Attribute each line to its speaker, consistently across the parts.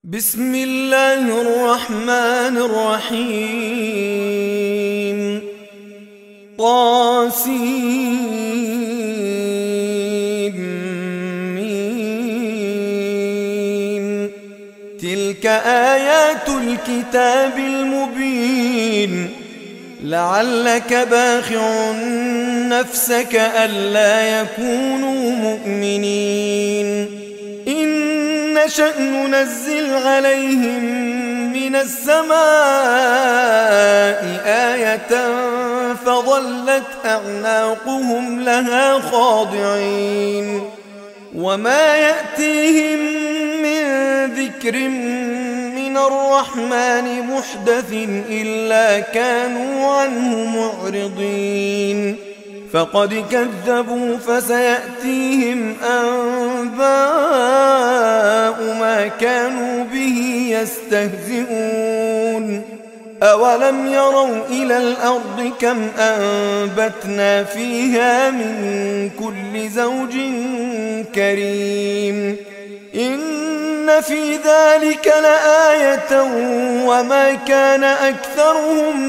Speaker 1: بسم الله الرحمن الرحيم. طاسيم. تلك آيات الكتاب المبين. لعلك باخع نفسك ألا يكونوا مؤمنين. إن نشأ ننزل عليهم من السماء آية فظلت أعناقهم لها خاضعين. وما يأتيهم من ذكر من الرحمن محدث إلا كانوا عنه معرضين. فقد كذبوا فسيأتيهم أنباء ما كانوا به يستهزئون. أولم يروا إلى الأرض كم أنبتنا فيها من كل زوج كريم. إن في ذلك لآية وما كان أكثرهم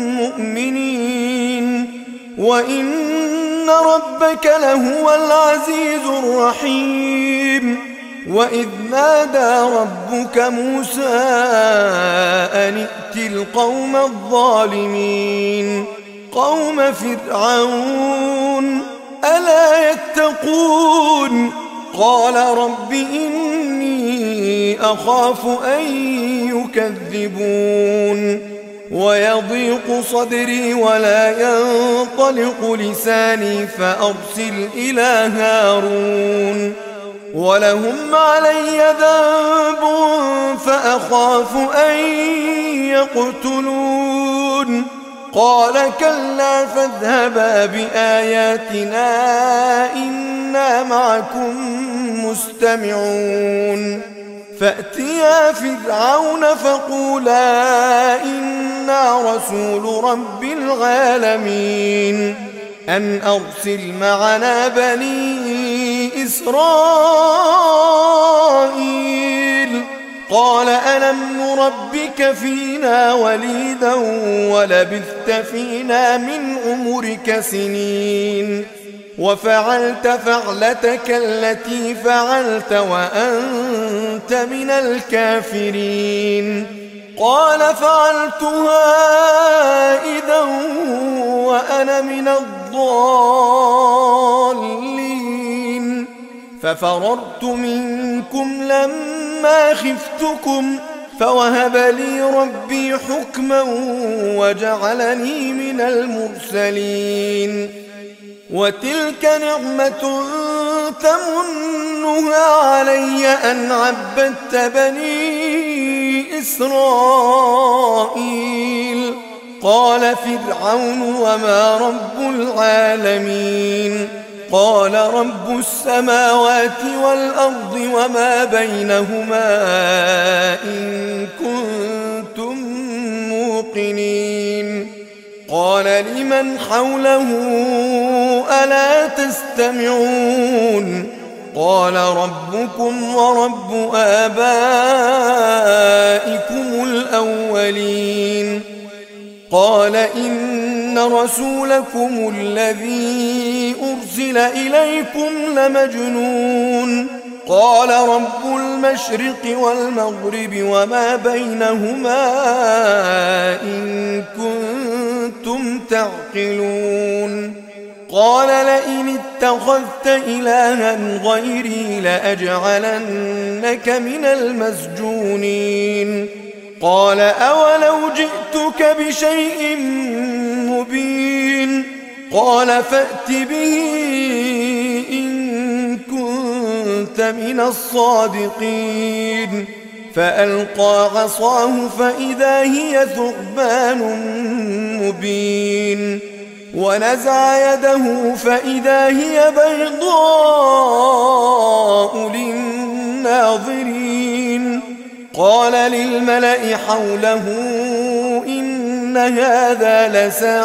Speaker 1: مؤمنين وإن ربك لهو العزيز الرحيم. وإذ نادى ربك موسى أن ائت القوم الظالمين قوم فرعون ألا يتقون. قال رب إني أخاف أن يكذبون ويضيق صدري ولا ينطلق لساني فأرسل إلى هارون ولهم علي ذنب فأخاف أن يقتلون. قال كلا فاذهبا بآياتنا إنا معكم مستمعون. فأتيا فرعون فقولا إنا رسول رب العالمين أن أرسل معنا بني إسرائيل. قال ألم نربك فينا وليدا ولبثت فينا من عمرك سنين وفعلت فعلتك التي فعلت وأنت من الكافرين. قال فعلتها إذا وأنا من الضالين. ففررت منكم لما خفتكم فوهب لي ربي حكما وجعلني من المرسلين. وتلك نعمة تمنها علي أن عبدت بني إسرائيل. قال فرعون وما رب العالمين. قال رب السماوات والأرض وما بينهما إن كنتم موقنين. قال لمن حوله ألا تستمعون. قال ربكم ورب آبائكم الأولين. قال إن رسولكم الذي أرسل إليكم لمجنون. قال رب المشرق والمغرب وما بينهما إن كنتم تعقلون. قال لئن اتخذت إلها غيري لأجعلنك من المسجونين. قال أولو جئتك بشيء مبين. قال فأت به إن كنت من الصادقين. فألقى عصاه فإذا هي ثعبان مبين. ونزع يده فإذا هي بيضاء للناظرين. قال للملأ حوله إن هذا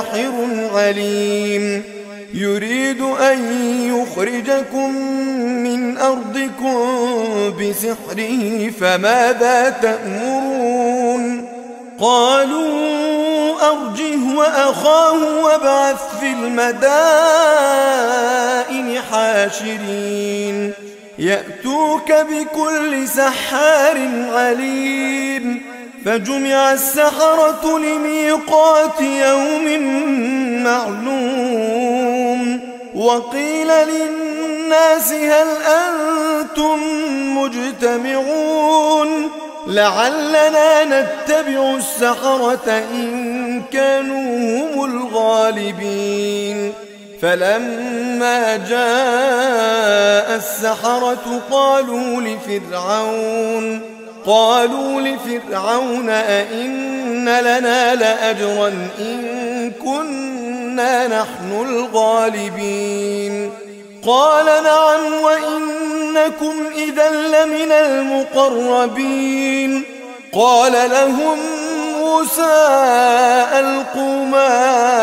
Speaker 1: لساحر عليم يريد أن يخرجكم من من أرضكم بسحره فماذا تأمرون قالوا أرجه وأخاه وابعث في المدائن حاشرين يأتوك بكل سحار عليم فجمع السحرة لميقات يوم معلوم وقيل للناس هل أنتم مجتمعون لعلنا نتبع السحرة إن كانوا هم الغالبين فلما جاء السحرة قالوا لفرعون أئن لنا لأجرا إن كنا نحن الغالبين قال نعم وإنكم إذا لمن المقربين قال لهم موسى ألقوا ما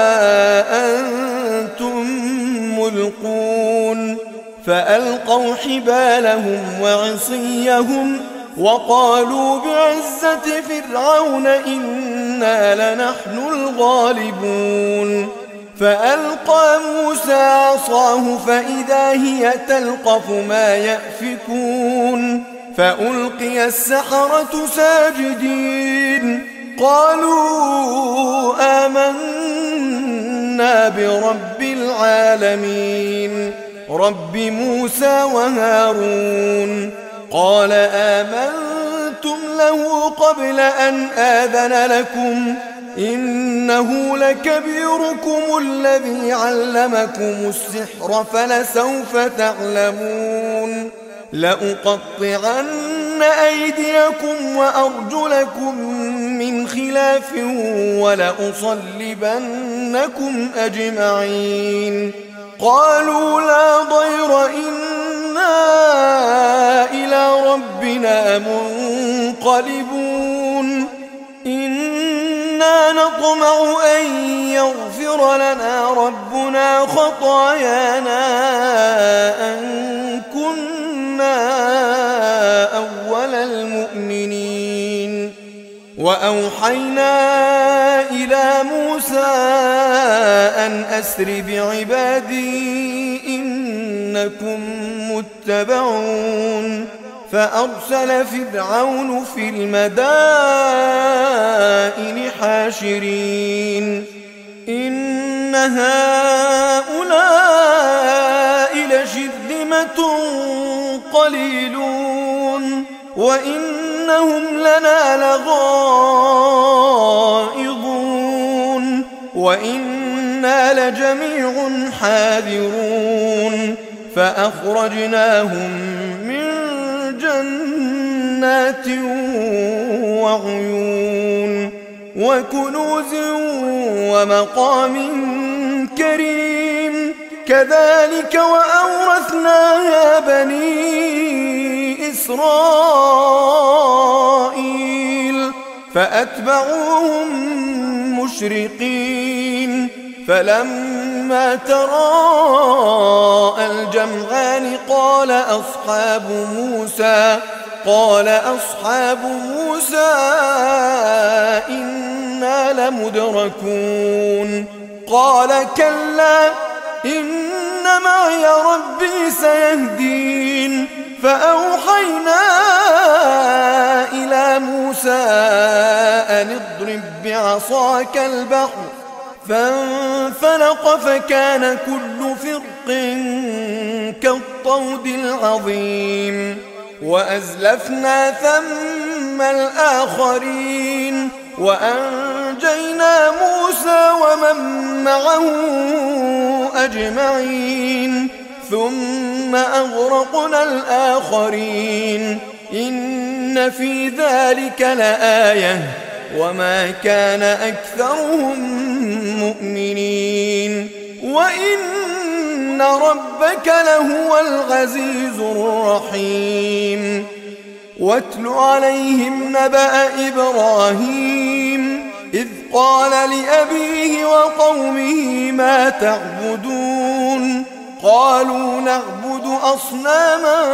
Speaker 1: أنتم ملقون فألقوا حبالهم وعصيهم وقالوا بعزة فرعون إنا لنحن الغالبون فألقى موسى عصاه فإذا هي تلقف ما يأفكون فألقي السحرة ساجدين قالوا آمنا برب العالمين رب موسى وهارون قال آمنتم له قبل أن آذن لكم إنه لكبيركم الذي علمكم السحر فلسوف تعلمون لأقطعن أيديكم وأرجلكم من خلاف ولأصلبنكم أجمعين قالوا لا ضير إنا إلى ربنا منقلبون إنا نطمع أن يغفر لنا ربنا خطايانا أن كنا أول المؤمنين وأوحينا إلى موسى أن أسر بعبادي إنكم متبعون فأرسل فرعون في المدائن حاشرين إن هؤلاء لشرذمة قليلون وإنهم لنا لغائظون وإنا لجميع حاذرون فأخرجناهم من جنات وعيون وكنوز ومقام كريم كذلك وأورثناها بني إسرائيل فأتبعوهم مشرقين فلما تراءى الجمعان قال أصحاب موسى إنا لمدركون قال كلا إن معي ربي سيهدين فأوحينا إلى موسى أن اضرب بعصاك البحر فانفلق فكان كل فرق كالطود العظيم وأزلفنا ثم الآخرين وأنجينا موسى ومن معه أجمعين ثم أغرقنا الآخرين إن في ذلك لآية وما كان أكثرهم مؤمنين وإن ربك لهو العزيز الرحيم واتل عليهم نبأ إبراهيم إذ قال لأبيه وقومه ما تعبدون قالوا نعبد أصناما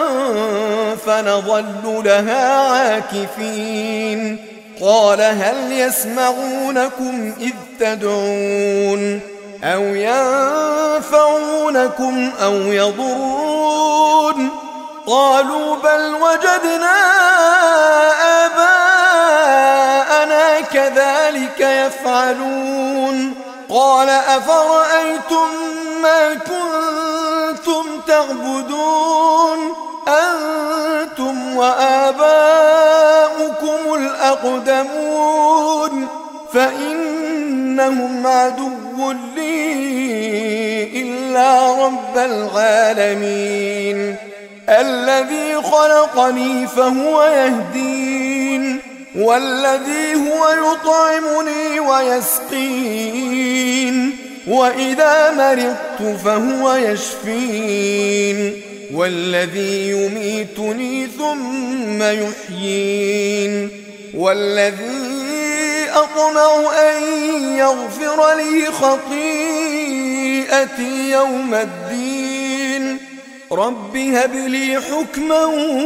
Speaker 1: فنظل لها عاكفين قال هل يسمعونكم إذ تدعون أو ينفعونكم أو يضرون قالوا بل وجدنا آباءنا كذلك يفعلون قال أفرأيتم ما كنتم تعبدون أنتم وآباؤكم الأقدمون فإنهم عدو لي إلا رب العالمين الذي خلقني فهو يهدين والذي هو يطعمني ويسقين وإذا مرضت فهو يشفين والذي يميتني ثم يحيين والذي أطمع أن يغفر لي خطيئتي يوم الدين رب هب لي حكما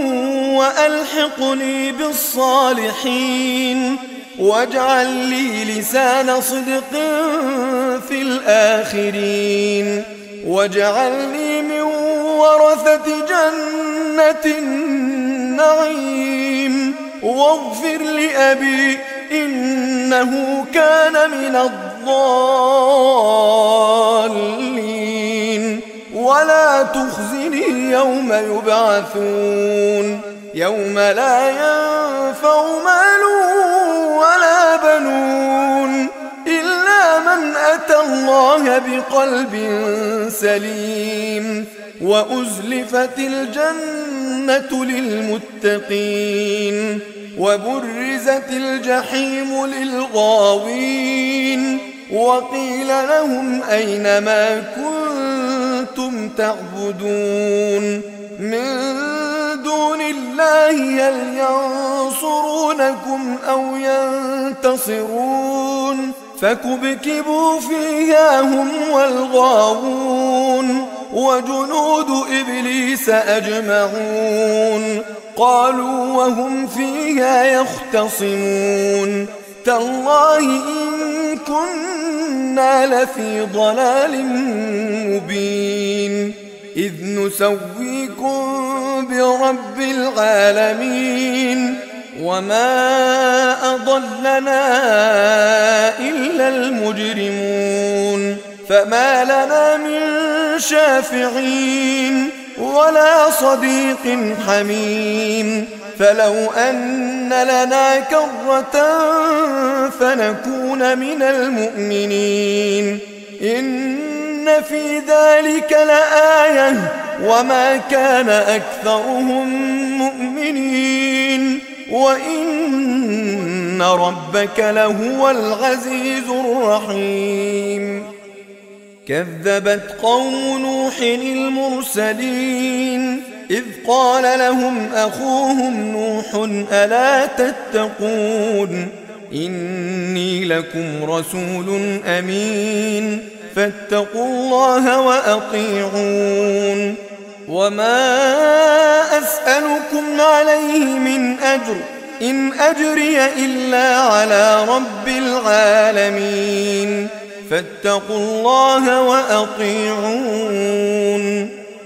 Speaker 1: وألحقني بالصالحين واجعل لي لسان صدق في الآخرين واجعلني من ورثة جنة النعيم واغفر لأبي إنه كان من الضالين ولا تخزني يوم يبعثون يوم لا ينفع مال ولا بنون إلا من أتى الله بقلب سليم وأزلفت الجنة للمتقين وبرزت الجحيم للغاوين وقيل لهم أين ما كنتم تعبدون من دون الله هل ينصرونكم أو ينتصرون فكبكبوا فيها هم والغاوون وجنود إبليس أجمعون قالوا وهم فيها يختصمون تالله إن كنا لفي ضلال مبين إذ نسويكم برب العالمين وما أضلنا إلا المجرمون فما لنا من شافعين ولا صديق حميم فلو أن لنا كرة فنكون من المؤمنين إن في ذلك لآية وما كان أكثرهم مؤمنين وإن ربك لهو العزيز الرحيم كذبت قوم نوح المرسلين إذ قال لهم أخوهم نوح ألا تتقون إني لكم رسول أمين فاتقوا الله وأطيعون وما أسألكم عليه من أجر إن أجري إلا على رب العالمين فاتقوا الله وأطيعون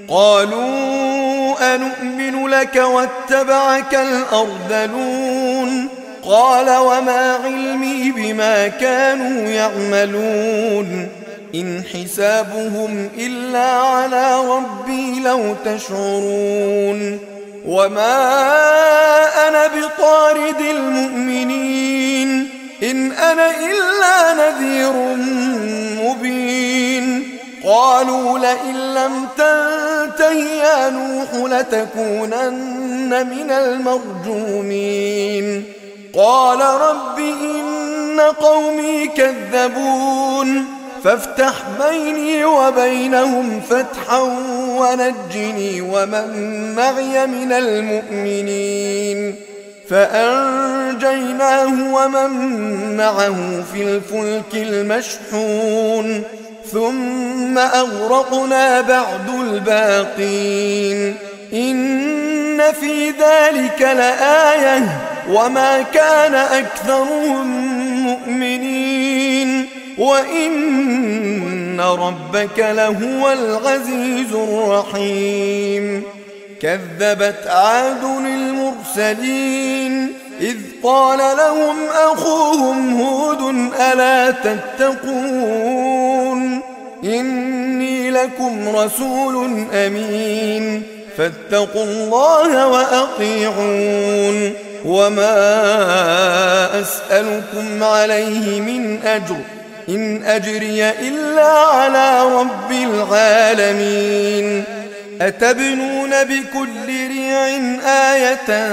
Speaker 1: قالوا أنؤمن لك واتبعك الأرذلون قال وما علمي بما كانوا يعملون إن حسابهم إلا على ربي لو تشعرون وما أنا بطارد المؤمنين إن أنا إلا نذير مبين قالوا لئن لم تنته يا نوح لتكونن من المرجومين قال رب إن قومي كذبون فافتح بيني وبينهم فتحا ونجني ومن معي من المؤمنين فأنجيناه ومن معه في الفلك المشحون ثم أغرقنا بعد الباقين إن في ذلك لآية وما كان أكثرهم مؤمنين وإن ربك لهو العزيز الرحيم كذبت عاد المرسلين إذ قال لهم أخوهم هود ألا تتقون إني لكم رسول أمين فاتقوا الله وأطيعون وما أسألكم عليه من أجر إن أجري إلا على رب العالمين أتبنون بكل ريع آية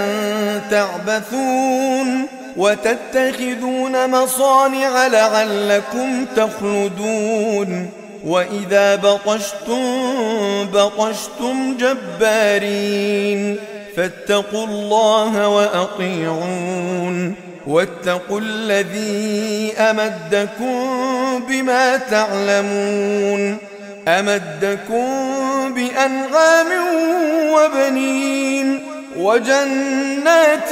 Speaker 1: تعبثون وتتخذون مصانع لعلكم تخلدون وإذا بطشتم جبارين فاتقوا الله وأطيعون واتقوا الذي أمدكم بما تعلمون أمدكم بأنعام وبنين وجنات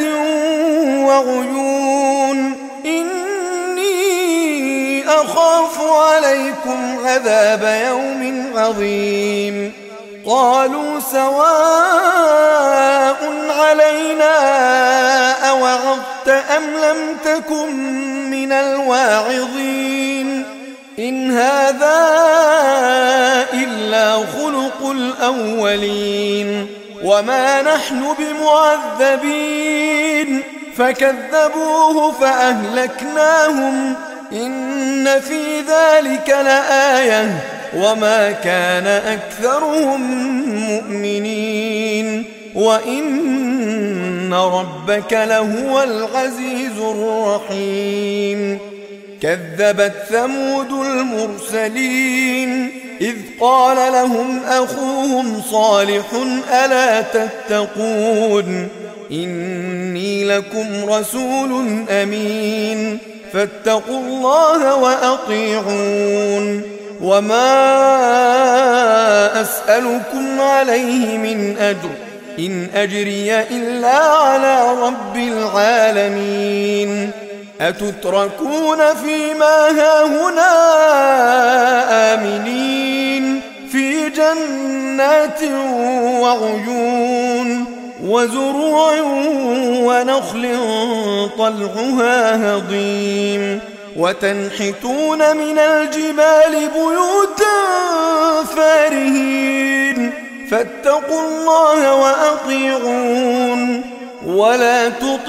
Speaker 1: وعيون إني أخاف عليكم عذاب يوم عظيم قالوا سواء علينا أوعظت أم لم تكن من الواعظين إن هذا إلا خلق الأولين وما نحن بمعذبين فكذبوه فأهلكناهم إن في ذلك لآية وما كان أكثرهم مؤمنين وإن ربك لهو العزيز الرحيم كذبت ثمود المرسلين إذ قال لهم أخوهم صالح ألا تتقون إني لكم رسول أمين فاتقوا الله وأطيعون وما أسألكم عليه من أجر إن أجري إلا على رب العالمين أتتركون فيما هاهنا آمنين في جنات وعيون وزروع ونخل طلعها هضيم وتنحتون من الجبال بيوتا فارهين فاتقوا الله وأطيعون ولا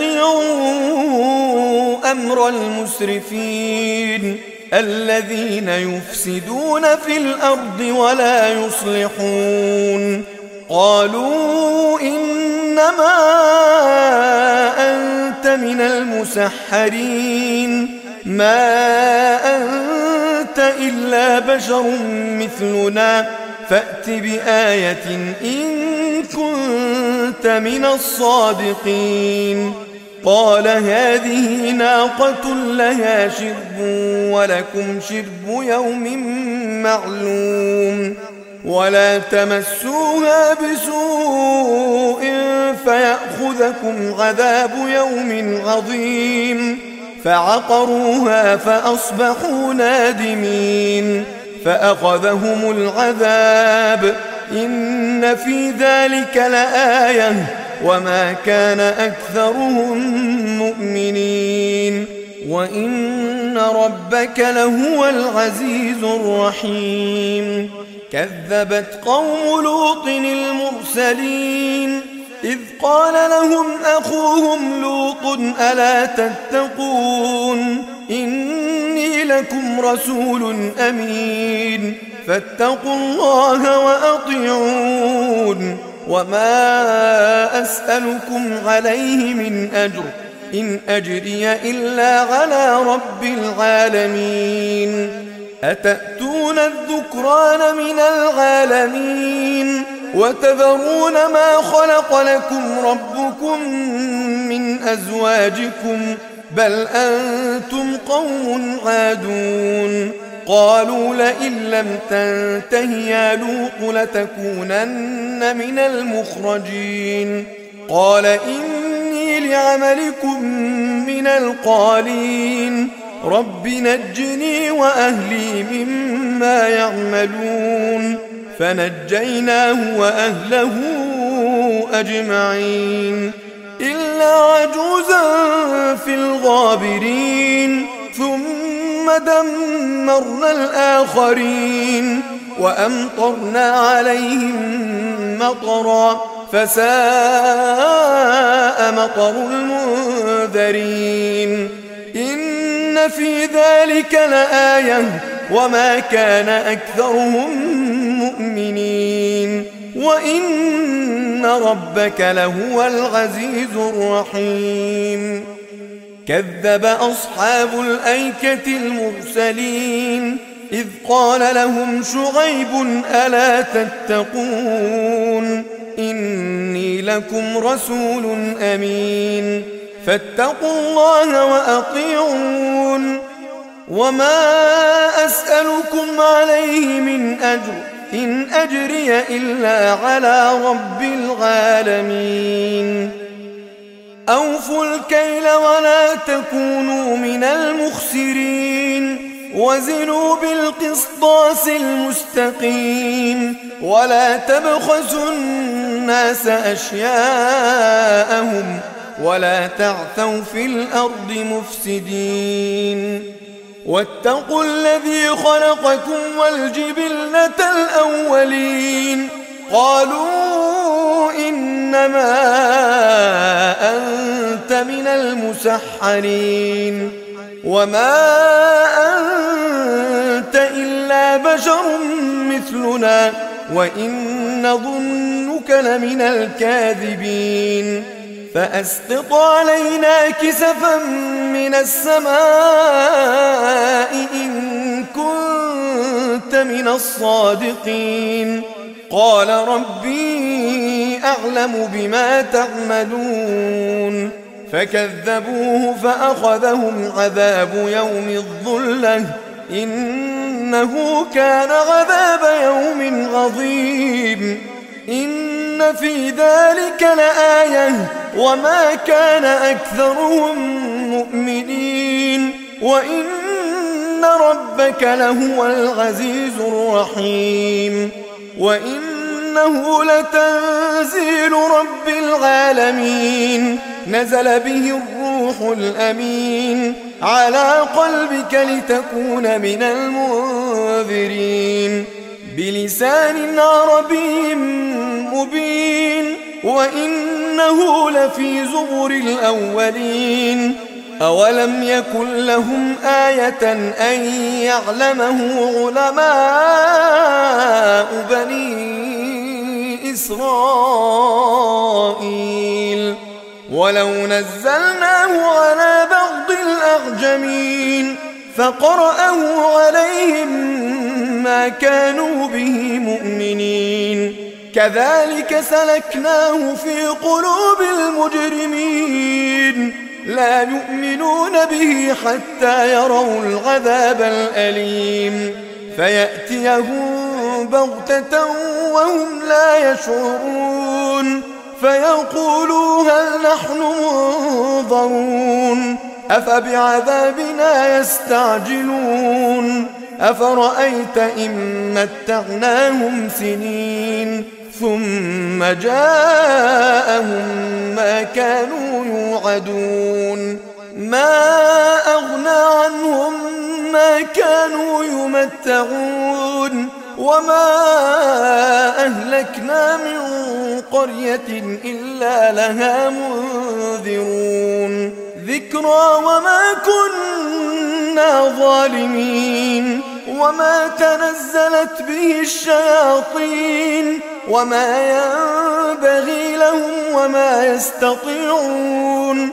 Speaker 1: تطيعوا أمر المسرفين الذين يفسدون في الأرض ولا يصلحون قالوا إنما أنت من المسحرين ما أنت إلا بشر مثلنا فأت بآية إن كنت من الصادقين قال هذه ناقة لها شرب ولكم شرب يوم معلوم ولا تمسوها بسوء فيأخذكم عذاب يوم عظيم فعقروها فأصبحوا نادمين فأخذهم العذاب إن في ذلك لآية وما كان أكثرهم مؤمنين وإن ربك لهو العزيز الرحيم كذبت قوم لوط المرسلين إذ قال لهم أخوهم لوط ألا تتقون إني لكم رسول أمين فاتقوا الله وأطيعون وما أسألكم عليه من أجر إن أجري إلا على رب العالمين أتأتون الذكران من العالمين وتذرون ما خلق لكم ربكم من أزواجكم بل أنتم قوم عادون قالوا لئن لم تنته يا لوط لتكونن من المخرجين قال إني لعملكم من القالين رب نجني وأهلي مما يعملون فنجيناه وأهله أجمعين إلا عجوزا في الغابرين ثم دمرنا الآخرين وأمطرنا عليهم مطرا فساء مطر المنذرين إن في ذلك لآية وما كان أكثرهم مؤمنين وإن ربك لهو العزيز الرحيم كذب أصحاب الأيكة المرسلين إذ قال لهم شعيب ألا تتقون إني لكم رسول أمين فاتقوا الله وأطيعون وما أسألكم عليه من أجر إن أجري إلا على رب العالمين أوفوا الكيل ولا تكونوا من المخسرين وزنوا بالقسطاس المستقيم ولا تبخسوا الناس أشياءهم ولا تعثوا في الأرض مفسدين واتقوا الذي خلقكم والجبلة الأولين قالوا إنما أنت من المسحرين وما أنت إلا بشر مثلنا وإن نظنك لمن الكاذبين فأسقط علينا كسفا من السماء إن كنت من الصادقين قال ربي أعلم بما تعملون فكذبوه فأخذهم عذاب يوم الظلة إنه كان عذاب يوم عظيم إن في ذلك لآية وما كان أكثرهم مؤمنين وإن ربك لهو العزيز الرحيم وإنه لتنزيل رب العالمين نزل به الروح الأمين على قلبك لتكون من المنذرين بلسان عربي مبين وإنه لفي زبر الأولين أولم يكن لهم آية أن يعلمه علماء بني إسرائيل ولو نزلناه على بعض الأعجمين فقرأه عليهم ما كانوا به مؤمنين كذلك سلكناه في قلوب المجرمين لا يؤمنون به حتى يروا العذاب الأليم فيأتيهم بغتة وهم لا يشعرون فيقولوا هل نحن منظرون أفبعذابنا يستعجلون أفرأيت إن متعناهم سنين ثم جاءهم ما كانوا يوعدون ما أغنى عنهم ما كانوا يمتعون وما أهلكنا من قرية إلا لها منذرون ذكرى وما كنا ظالمين وما تنزلت به الشياطين وما ينبغي لهم وما يستطيعون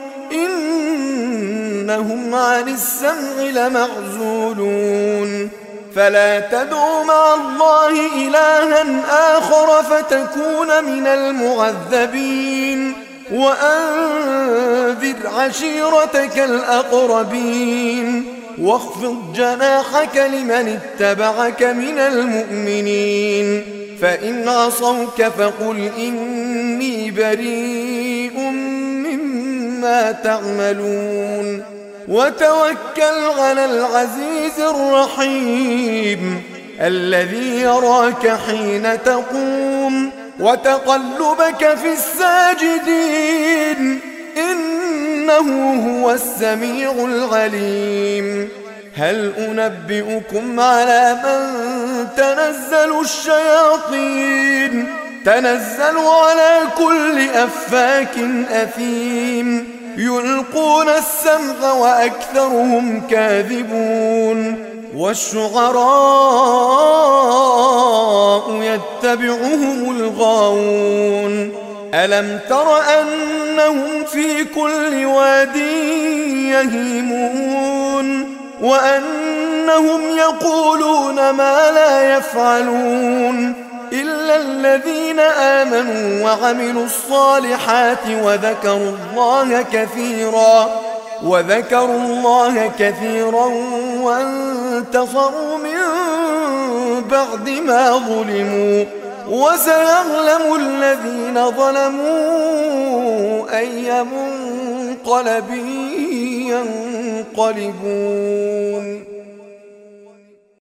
Speaker 1: إنهم عن السمع لمعزولون فلا تدع مع الله إلها آخر فتكون من المعذبين وأنذر عشيرتك الأقربين واخفض جناحك لمن اتبعك من المؤمنين فإن عصوك فقل إني بريء مما تعملون وتوكل على العزيز الرحيم الذي يراك حين تقوم وتقلبك في الساجدين إنه هو السميع العليم هل أنبئكم على من تنزل الشياطين تنزل على كل أفاك أثيم يلقون السمع وأكثرهم كاذبون والشعراء يتبعهم الغاوون ألم تر أنهم في كل واد يهيمون وأنهم يقولون ما لا يفعلون إلا الذين آمنوا وعملوا الصالحات وذكروا الله كثيرا وانتصروا من بعد ما ظلموا وسيعلم الذين ظلموا أي منقلب ينقلبون